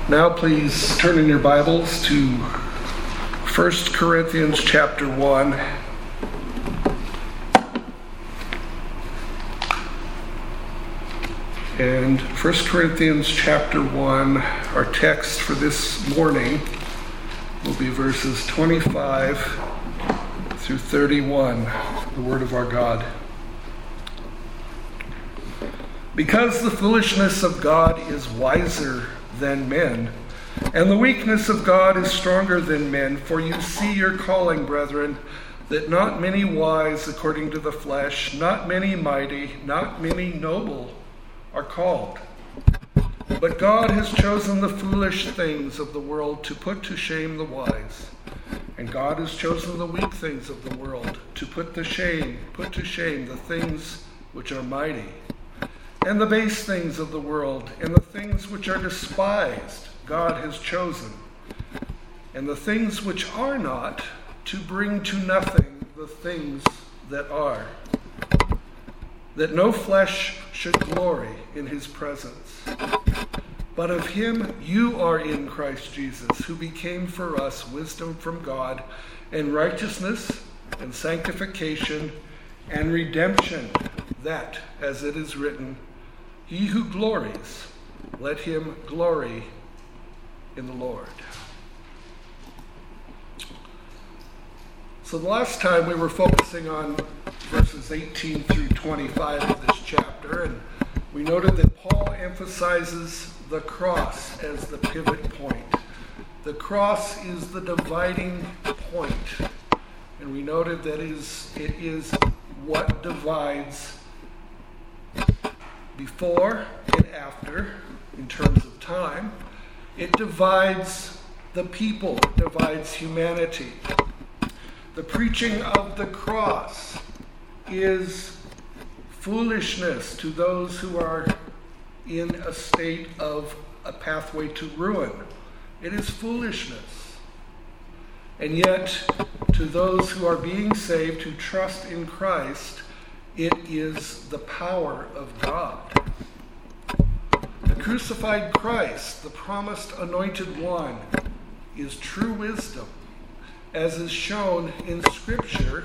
Now please turn in your Bibles to 1 Corinthians chapter 1. And 1 Corinthians chapter 1, our text for this morning will be verses 25 through 31, the word of our God. Because the foolishness of God is wiser than men, and the weakness of God is stronger than men. For you see your calling, brethren, that not many wise according to the flesh, not many mighty, not many noble are called. But God has chosen the foolish things of the world to put to shame the wise. And God has chosen the weak things of the world to put to shame the things which are mighty, and the base things of the world, and the things which are despised, God has chosen, and the things which are not, to bring to nothing the things that are, that no flesh should glory in his presence. But of him you are in Christ Jesus, who became for us wisdom from God, and righteousness, and sanctification, and redemption, that, as it is written, he who glories, let him glory in the Lord. So the last time we were focusing on verses 18 through 25 of this chapter, and we noted that Paul emphasizes the cross as the pivot point. The cross is the dividing point. And we noted that it is what divides before and after, in terms of time. It divides the people, it divides humanity. The preaching of the cross is foolishness to those who are in a state of a pathway to ruin. It is foolishness. And yet, to those who are being saved, who trust in Christ, it is the power of God. The crucified Christ, the promised anointed one, is true wisdom. As is shown in Scripture,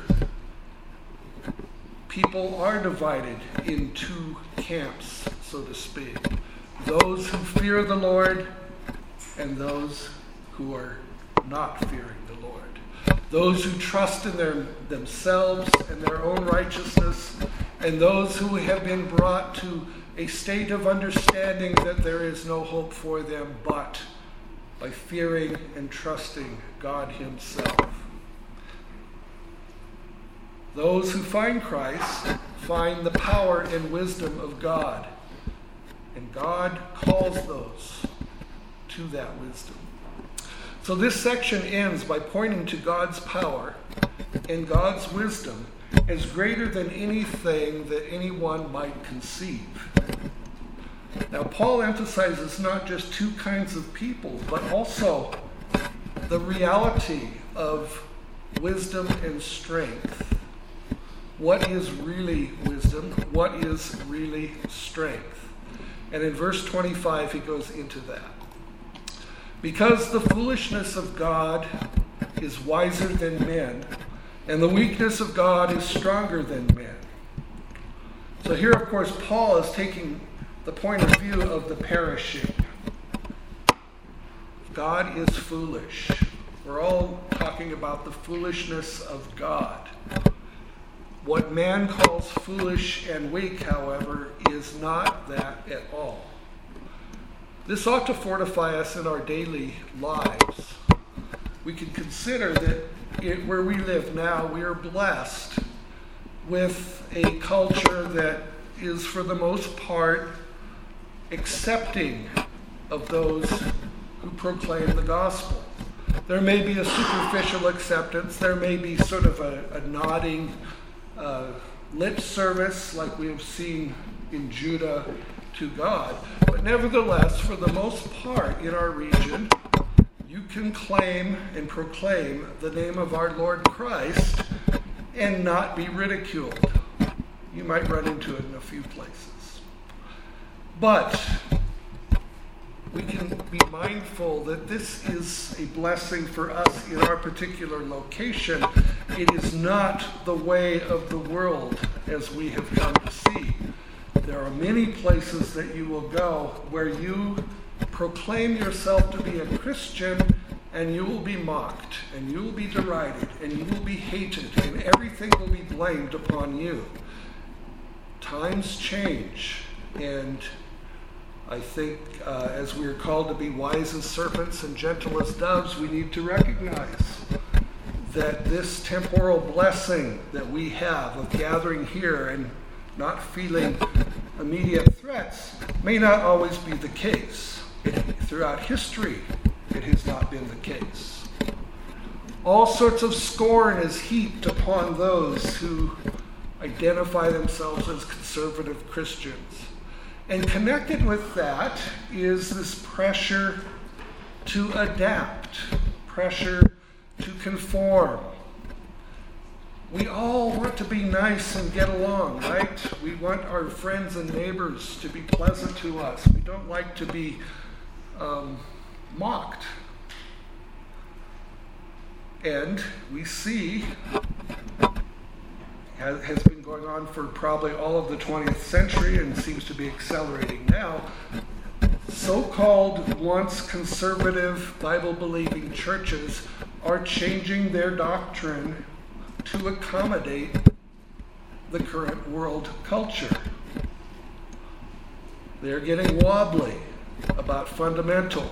people are divided in two camps, so to speak. Those who fear the Lord and those who are not fearing the Lord. Those who trust in themselves and their own righteousness, and those who have been brought to a state of understanding that there is no hope for them but by fearing and trusting God himself. Those who find Christ find the power and wisdom of God, and God calls those to that wisdom. So this section ends by pointing to God's power and God's wisdom as greater than anything that anyone might conceive. Now, Paul emphasizes not just two kinds of people, but also the reality of wisdom and strength. What is really wisdom? What is really strength? And in verse 25, he goes into that. Because the foolishness of God is wiser than men, and the weakness of God is stronger than men. So here, of course, Paul is taking the point of view of the perishing. God is foolish. We're all talking about the foolishness of God. What man calls foolish and weak, however, is not that at all. This ought to fortify us in our daily lives. We can consider that where we live now, we are blessed with a culture that is, for the most part, accepting of those who proclaim the gospel. There may be a superficial acceptance. There may be sort of a nodding lip service like we have seen in Judah to God. But nevertheless, for the most part in our region, you can claim and proclaim the name of our Lord Christ and not be ridiculed. You might run into it in a few places. But we can be mindful that this is a blessing for us in our particular location. It is not the way of the world as we have come to see. There are many places that you will go where you proclaim yourself to be a Christian, and you will be mocked, and you will be derided, and you will be hated, and everything will be blamed upon you. Times change, and I think as we are called to be wise as serpents and gentle as doves, we need to recognize that this temporal blessing that we have of gathering here and not feeling immediate threats may not always be the case. Throughout history, it has not been the case. All sorts of scorn is heaped upon those who identify themselves as conservative Christians. And connected with that is this pressure to adapt, pressure to conform. We all want to be nice and get along, right? We want our friends and neighbors to be pleasant to us. We don't like to be mocked. And we see, has been going on for probably all of the 20th century and seems to be accelerating now, so-called once conservative Bible-believing churches are changing their doctrine to accommodate the current world culture. They're getting wobbly about fundamentals.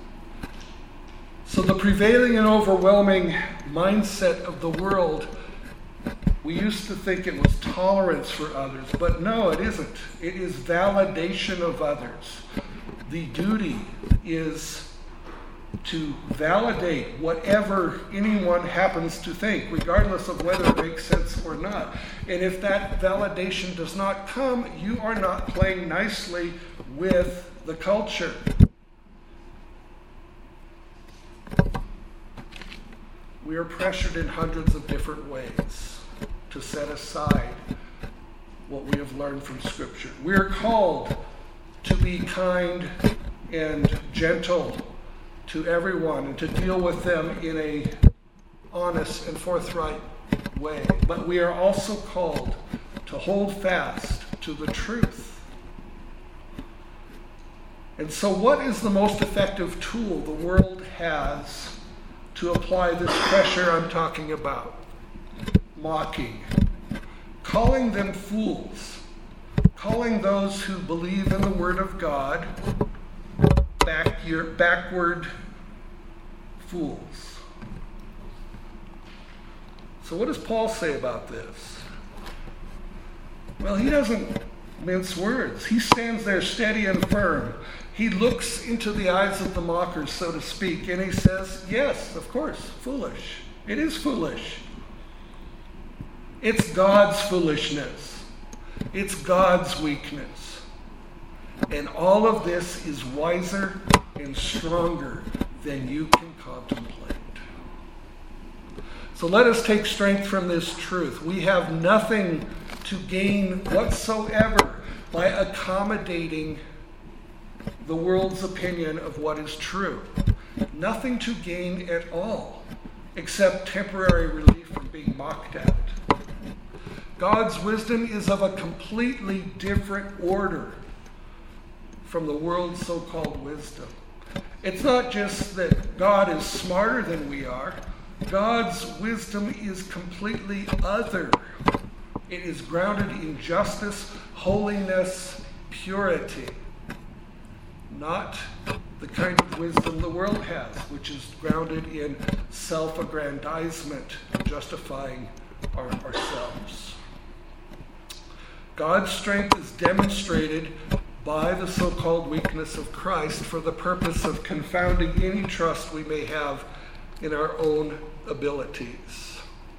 So the prevailing and overwhelming mindset of the world, we used to think it was tolerance for others, but no, it isn't. It is validation of others. The duty is to validate whatever anyone happens to think, regardless of whether it makes sense or not. And if that validation does not come, you are not playing nicely with the culture. We are pressured in hundreds of different ways to set aside what we have learned from Scripture. We are called to be kind and gentle to everyone and to deal with them in a honest and forthright way. But we are also called to hold fast to the truth. And so what is the most effective tool the world has to apply this pressure I'm talking about? Mocking. Calling them fools. Calling those who believe in the Word of God backward fools. So what does Paul say about this? Well, he doesn't mince words. He stands there steady and firm. He looks into the eyes of the mockers, so to speak, and he says, yes, of course, foolish. It is foolish. It's God's foolishness. It's God's weakness. And all of this is wiser and stronger than you can contemplate. So let us take strength from this truth. We have nothing to gain whatsoever by accommodating the world's opinion of what is true. Nothing to gain at all, except temporary relief from being mocked at. God's wisdom is of a completely different order from the world's so-called wisdom. It's not just that God is smarter than we are. God's wisdom is completely other. It is grounded in justice, holiness, purity. Not the kind of wisdom the world has, which is grounded in self-aggrandizement, justifying ourselves. God's strength is demonstrated by the so-called weakness of Christ for the purpose of confounding any trust we may have in our own abilities.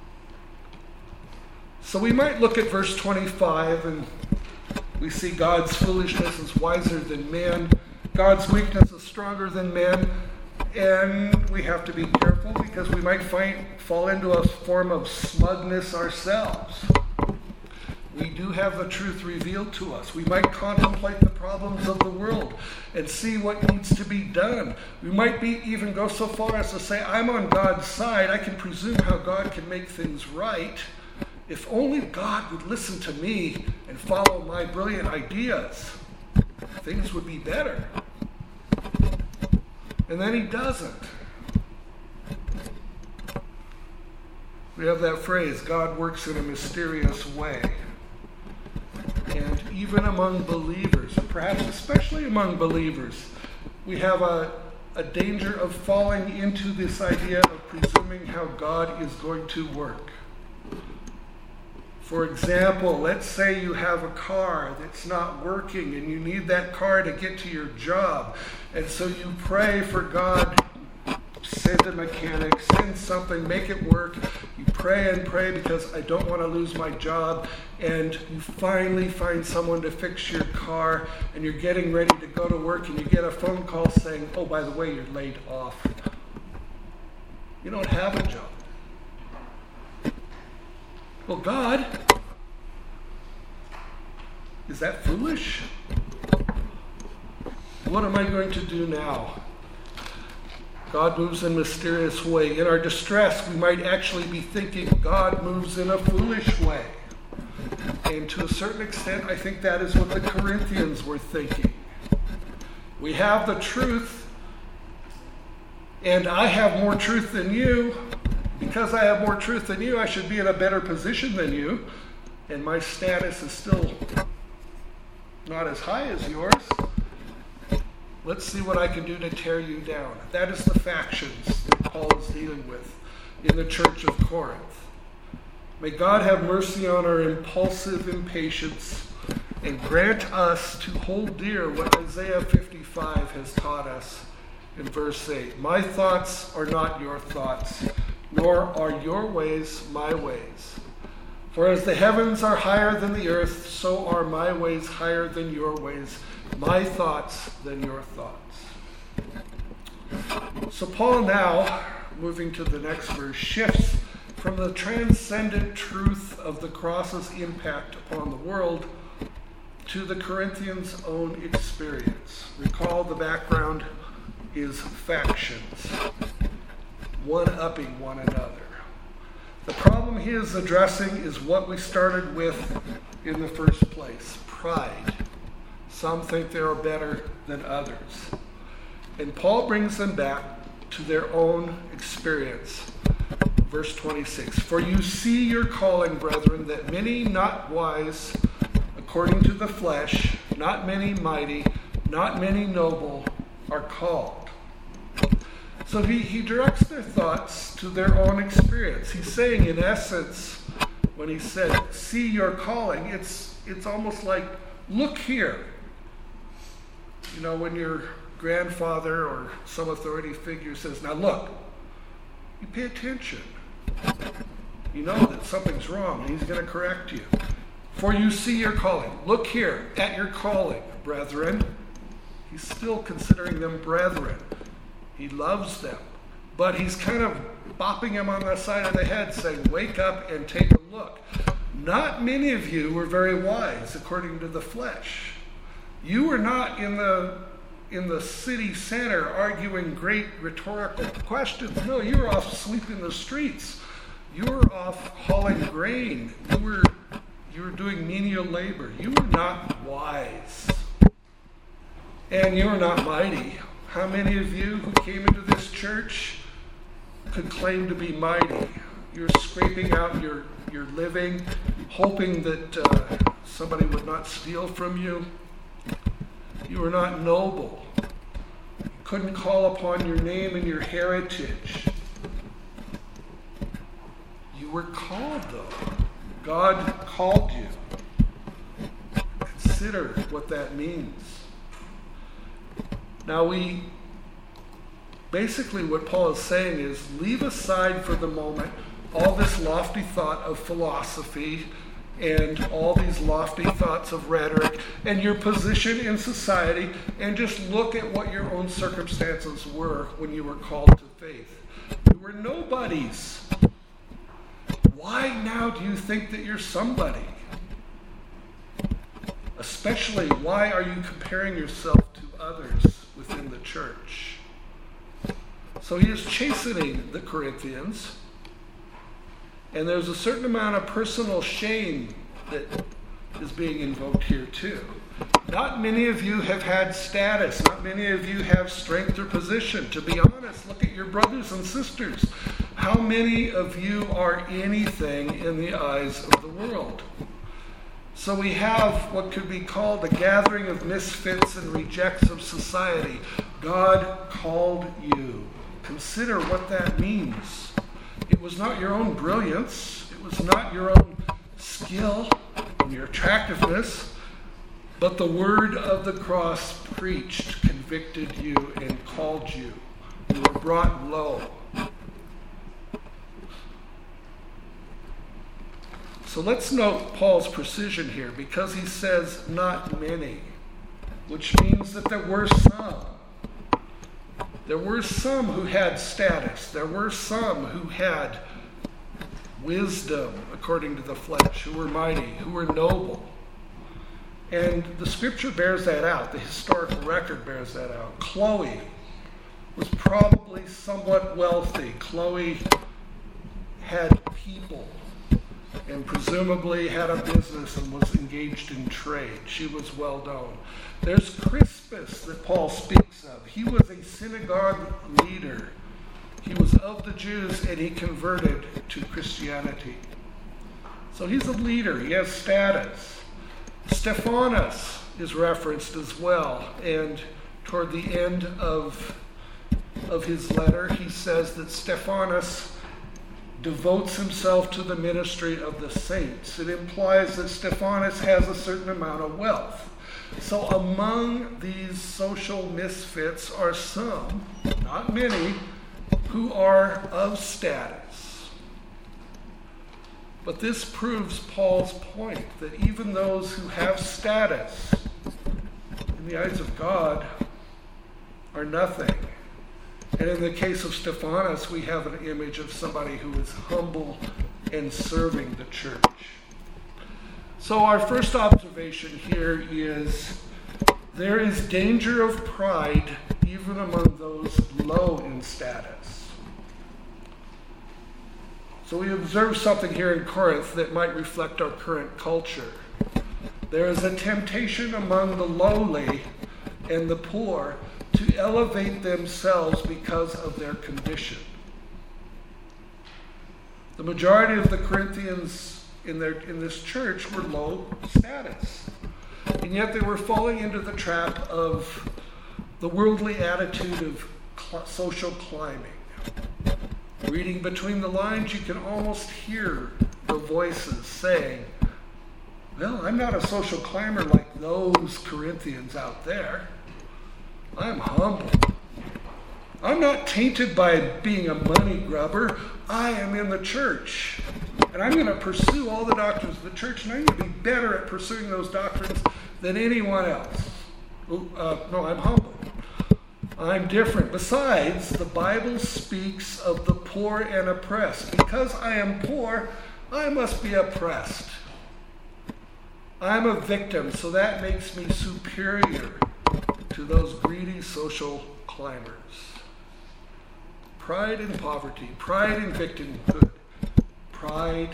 So we might look at verse 25 and we see God's foolishness is wiser than man. God's weakness is stronger than men, and we have to be careful because we might fall into a form of smugness ourselves. We do have the truth revealed to us. We might contemplate the problems of the world and see what needs to be done. We might even go so far as to say, I'm on God's side. I can presume how God can make things right. If only God would listen to me and follow my brilliant ideas, things would be better. And then he doesn't. We have that phrase, God works in a mysterious way. And even among believers, perhaps especially among believers, we have a danger of falling into this idea of presuming how God is going to work. For example, let's say you have a car that's not working and you need that car to get to your job. And so you pray for God, send a mechanic, send something, make it work. You pray and pray because I don't want to lose my job. And you finally find someone to fix your car and you're getting ready to go to work and you get a phone call saying, oh, by the way, you're laid off. You don't have a job. Well, God, is that foolish? What am I going to do now? God moves in a mysterious way. In our distress, we might actually be thinking God moves in a foolish way. And to a certain extent, I think that is what the Corinthians were thinking. We have the truth, and I have more truth than you. Because I have more truth than you, I should be in a better position than you. And my status is still not as high as yours. Let's see what I can do to tear you down. That is the factions that Paul is dealing with in the church of Corinth. May God have mercy on our impulsive impatience and grant us to hold dear what Isaiah 55 has taught us in verse 8. My thoughts are not your thoughts, nor are your ways my ways. For as the heavens are higher than the earth, so are my ways higher than your ways, my thoughts than your thoughts. So Paul now, moving to the next verse, shifts from the transcendent truth of the cross's impact upon the world to the Corinthians' own experience. Recall the background is factions, one-upping one another. The problem he is addressing is what we started with in the first place, pride. Some think they are better than others. And Paul brings them back to their own experience. Verse 26, for you see your calling, brethren, that many not wise, according to the flesh, not many mighty, not many noble, are called. So he directs their thoughts to their own experience. He's saying, in essence, when he said, see your calling, it's almost like, look here. You know, when your grandfather or some authority figure says, now look, you pay attention. You know that something's wrong, and he's going to correct you. For you see your calling. Look here at your calling, brethren. He's still considering them brethren. He loves them. But he's kind of bopping them on the side of the head, saying, wake up and take a look. Not many of you were very wise, according to the flesh. You were not in the city center arguing great rhetorical questions. No, you were off sweeping the streets. You were off hauling grain. You were doing menial labor. You were not wise. And you were not mighty. How many of you who came into this church could claim to be mighty? You're scraping out your living, hoping that somebody would not steal from you. You were not noble. You couldn't call upon your name and your heritage. You were called, though. God called you. Consider what that means. Now basically what Paul is saying is, leave aside for the moment all this lofty thought of philosophy and all these lofty thoughts of rhetoric and your position in society, and just look at what your own circumstances were when you were called to faith. You were nobodies. Why now do you think that you're somebody? especially, why are you comparing yourself to others within the church? So he is chastening the Corinthians, and there's a certain amount of personal shame that is being invoked here too. Not many of you have had status. Not many of you have strength or position. To be honest, look at your brothers and sisters. How many of you are anything in the eyes of the world? So we have what could be called a gathering of misfits and rejects of society. God called you. Consider what that means. It was not your own brilliance. It was not your own skill and your attractiveness. But the word of the cross preached, convicted you, and called you. You were brought low. So let's note Paul's precision here, because he says not many, which means that there were some. There were some who had status. There were some who had wisdom according to the flesh, who were mighty, who were noble. And the scripture bears that out. The historical record bears that out. Chloe was probably somewhat wealthy. Chloe had people and presumably had a business and was engaged in trade. She was well known. There's Crispus that Paul speaks of. He was a synagogue leader. He was of the Jews and he converted to Christianity. So he's a leader. He has status. Stephanas is referenced as well, and toward the end of his letter, he says that Stephanas devotes himself to the ministry of the saints. It implies that Stephanas has a certain amount of wealth. So among these social misfits are some, not many, who are of status. But this proves Paul's point that even those who have status in the eyes of God are nothing. And in the case of Stephanas, we have an image of somebody who is humble and serving the church. So our first observation here is there is danger of pride even among those low in status. So we observe something here in Corinth that might reflect our current culture. There is a temptation among the lowly and the poor to elevate themselves because of their condition. The majority of the Corinthians in this church were low status, and yet they were falling into the trap of the worldly attitude of social climbing. Reading between the lines, you can almost hear the voices saying, well, I'm not a social climber like those Corinthians out there. I'm humble. I'm not tainted by being a money grubber. I am in the church. And I'm going to pursue all the doctrines of the church, and I'm going to be better at pursuing those doctrines than anyone else. No, I'm humble. I'm different. Besides, the Bible speaks of the poor and oppressed. Because I am poor, I must be oppressed. I'm a victim, so that makes me superior to those greedy social climbers. Pride in poverty, pride in victimhood, pride.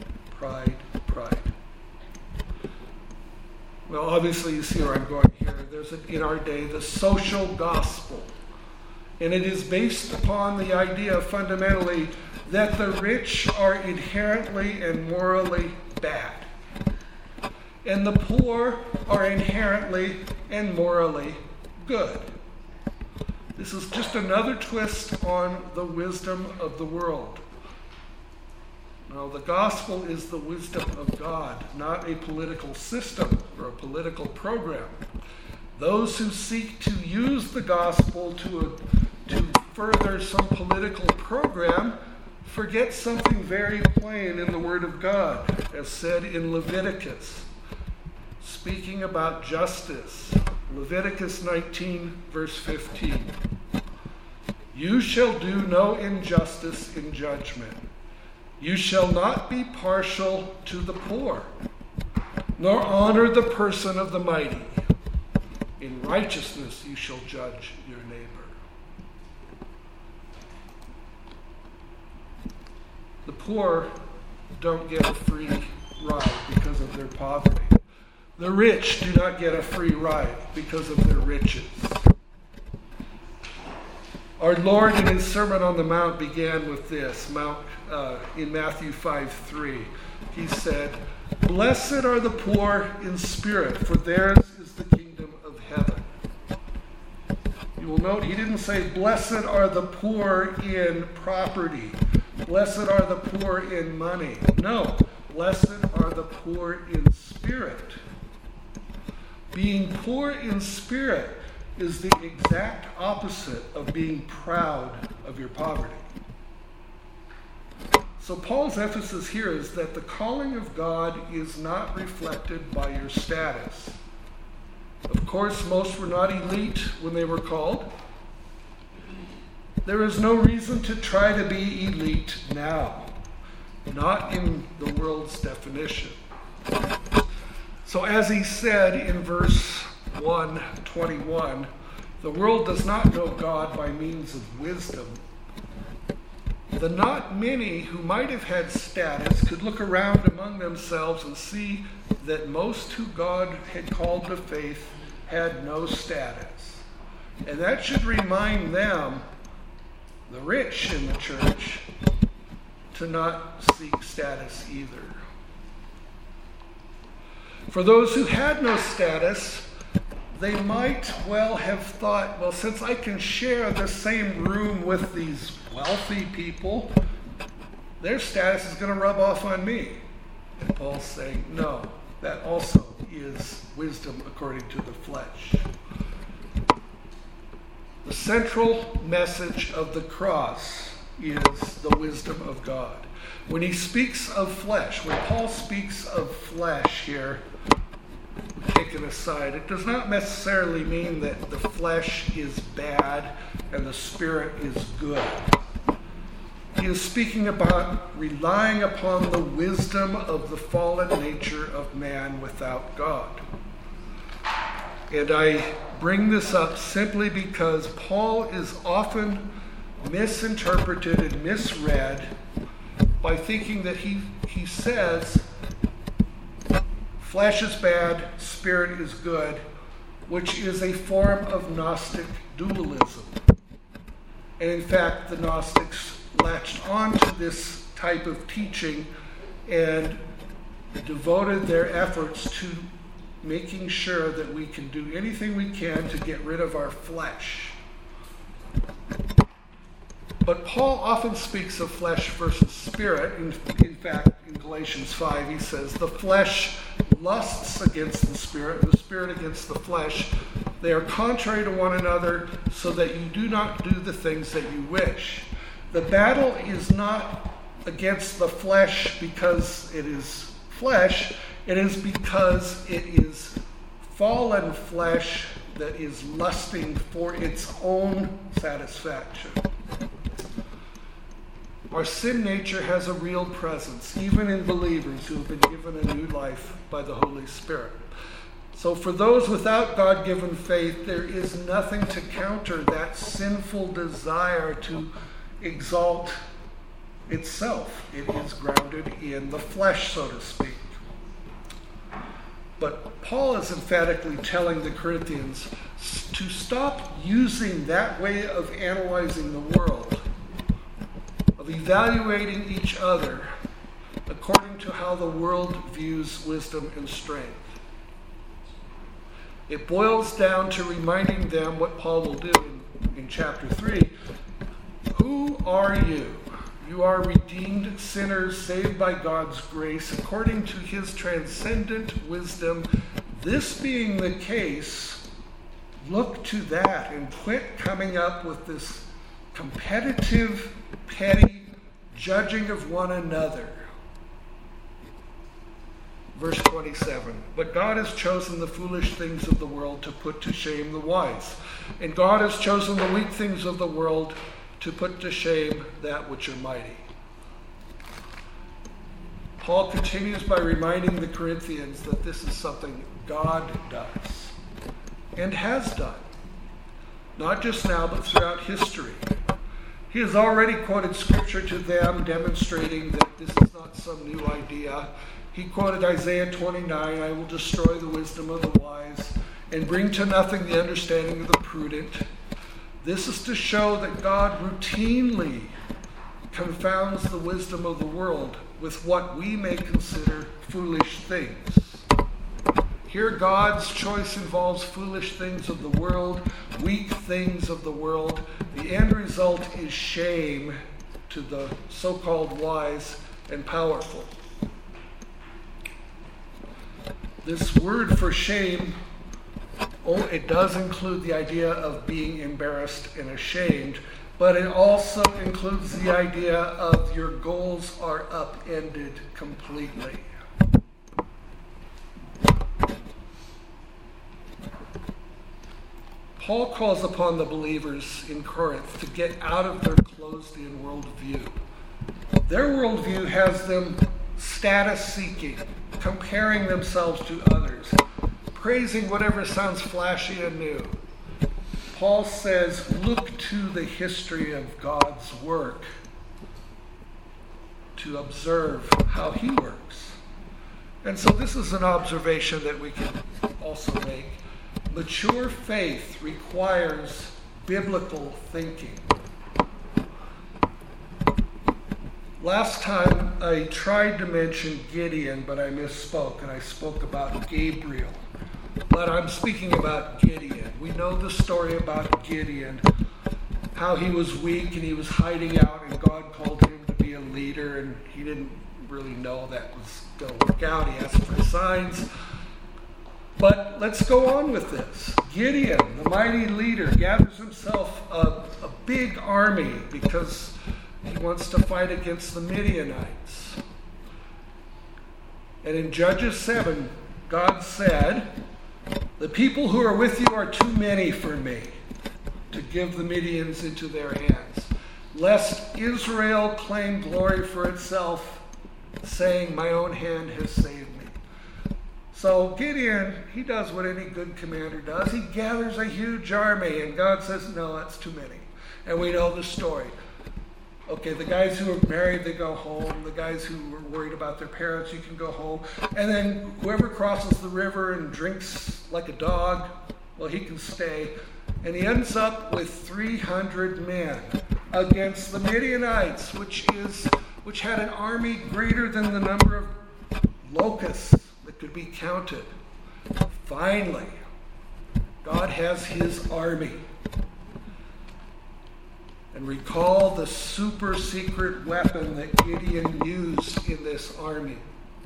Well, obviously you see where I'm going here. There's in our day the social gospel. And it is based upon the idea fundamentally that the rich are inherently and morally bad. And the poor are inherently and morally good. This is just another twist on the wisdom of the world. Now, the gospel is the wisdom of God, not a political system or a political program. Those who seek to use the gospel to further some political program forget something very plain in the Word of God, as said in Leviticus, speaking about justice. Leviticus 19, verse 15. You shall do no injustice in judgment. You shall not be partial to the poor. nor honor the person of the mighty. In righteousness you shall judge your neighbor. The poor don't get a free ride because of their poverty. The rich do not get a free ride because of their riches. Our Lord in his Sermon on the Mount began with this, in Matthew 5:3. He said, "Blessed are the poor in spirit, for theirs is the kingdom of heaven." You will note he didn't say, "Blessed are the poor in property. Blessed are the poor in money." No, blessed are the poor in spirit. Being poor in spirit is the exact opposite of being proud of your poverty. So Paul's emphasis here is that the calling of God is not reflected by your status. Of course, most were not elite when they were called. There is no reason to try to be elite now, not in the world's definition. So as he said in verse 1:21, the world does not know God by means of wisdom. The not many who might have had status could look around among themselves and see that most who God had called to faith had no status. And that should remind them, the rich in the church, to not seek status either. For those who had no status, they might well have thought, well, since I can share the same room with these wealthy people, their status is going to rub off on me. And Paul's saying, no, that also is wisdom according to the flesh. The central message of the cross is the wisdom of God. When he speaks of flesh, when Paul speaks of flesh here, taken aside, it does not necessarily mean that the flesh is bad and the spirit is good. He is speaking about relying upon the wisdom of the fallen nature of man without God. And I bring this up simply because Paul is often misinterpreted and misread by thinking that he says flesh is bad, spirit is good, which is a form of Gnostic dualism. And in fact, the Gnostics latched on to this type of teaching and devoted their efforts to making sure that we can do anything we can to get rid of our flesh. But Paul often speaks of flesh versus spirit. In fact, in Galatians 5, he says, the flesh lusts against the spirit against the flesh. They are contrary to one another, so that you do not do the things that you wish. The battle is not against the flesh because it is flesh. It is because it is fallen flesh that is lusting for its own satisfaction. Our sin nature has a real presence, even in believers who have been given a new life by the Holy Spirit. So for those without God-given faith, there is nothing to counter that sinful desire to exalt itself. It is grounded in the flesh, so to speak. But Paul is emphatically telling the Corinthians to stop using that way of analyzing the world, of evaluating each other according to how the world views wisdom and strength. It boils down to reminding them what Paul will do in chapter 3. Who are you? You are redeemed sinners saved by God's grace according to his transcendent wisdom. This being the case, look to that and quit coming up with this competitive, petty judging of one another. Verse 27, but God has chosen the foolish things of the world to put to shame the wise. And God has chosen the weak things of the world to put to shame that which are mighty. Paul continues by reminding the Corinthians that this is something God does and has done, not just now, but throughout history. He has already quoted scripture to them, demonstrating that this is not some new idea. He quoted Isaiah 29, "I will destroy the wisdom of the wise and bring to nothing the understanding of the prudent." This is to show that God routinely confounds the wisdom of the world with what we may consider foolish things. Here, God's choice involves foolish things of the world, weak things of the world. The end result is shame to the so-called wise and powerful. This word for shame, it does include the idea of being embarrassed and ashamed, but it also includes the idea of your goals are upended completely. Paul calls upon the believers in Corinth to get out of their closed-in worldview. Their worldview has them status-seeking, comparing themselves to others, praising whatever sounds flashy and new. Paul says, look to the history of God's work to observe how he works. And so this is an observation that we can also make. Mature faith requires biblical thinking. Last time I tried to mention Gideon, but I misspoke, and I spoke about Gabriel. But I'm speaking about Gideon. We know the story about Gideon, how he was weak and he was hiding out, and God called him to be a leader, and he didn't really know that was going to work out. He asked for signs. But let's go on with this. Gideon, the mighty leader, gathers himself a big army because he wants to fight against the Midianites. And in Judges 7, God said, "The people who are with you are too many for me to give the Midians into their hands, lest Israel claim glory for itself, saying, 'My own hand has saved me.'" So Gideon, he does what any good commander does. He gathers a huge army, and God says, "No, that's too many." And we know the story. Okay, the guys who are married, they go home. The guys who are worried about their parents, you can go home. And then whoever crosses the river and drinks like a dog, well, he can stay. And he ends up with 300 men against the Midianites, which had an army greater than the number of locusts that could be counted. Finally, God has his army. And recall the super secret weapon that Gideon used in this army.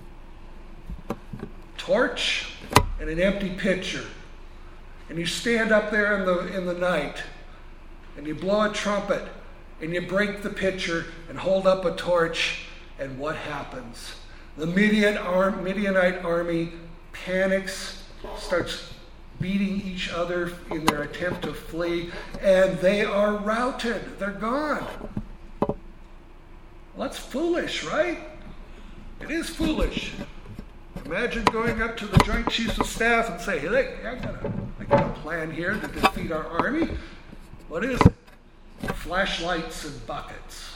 Torch and an empty pitcher. And you stand up there in the night and you blow a trumpet and you break the pitcher and hold up a torch, and what happens? The Midianite army panics, starts beating each other in their attempt to flee, and they are routed. They're gone. Well, that's foolish, right? It is foolish. Imagine going up to the Joint Chiefs of Staff and say, "Hey, I got a plan here to defeat our army." What is it? Flashlights and buckets.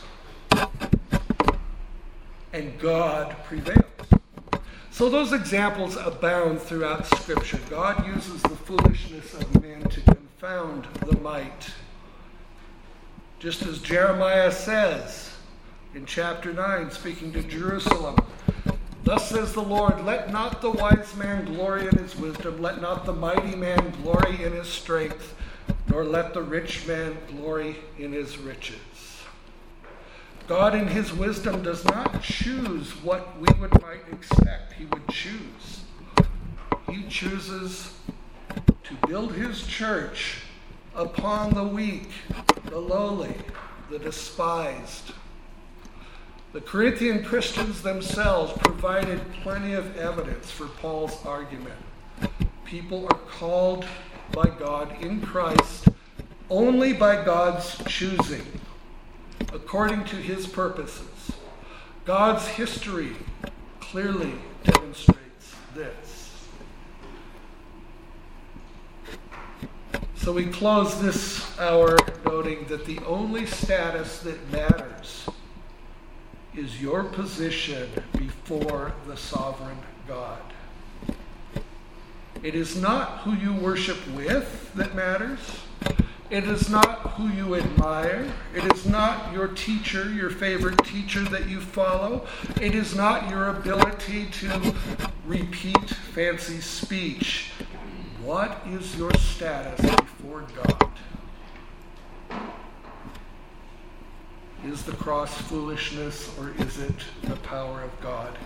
And God prevails. So those examples abound throughout Scripture. God uses the foolishness of men to confound the might. Just as Jeremiah says in chapter 9, speaking to Jerusalem, "Thus says the Lord, let not the wise man glory in his wisdom, let not the mighty man glory in his strength, nor let the rich man glory in his riches." God in his wisdom does not choose what we might expect he would choose. He chooses to build his church upon the weak, the lowly, the despised. The Corinthian Christians themselves provided plenty of evidence for Paul's argument. People are called by God in Christ only by God's choosing, according to his purposes. God's history clearly demonstrates this. So we close this hour noting that the only status that matters is your position before the sovereign God. It is not who you worship with that matters. It is not who you admire. It is not your teacher, your favorite teacher that you follow. It is not your ability to repeat fancy speech. What is your status before God? Is the cross foolishness, or is it the power of God?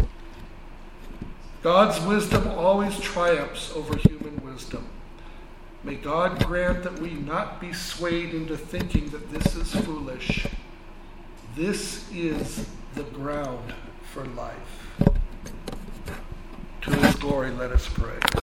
God's wisdom always triumphs over human wisdom. May God grant that we not be swayed into thinking that this is foolish. This is the ground for life. To His glory, let us pray.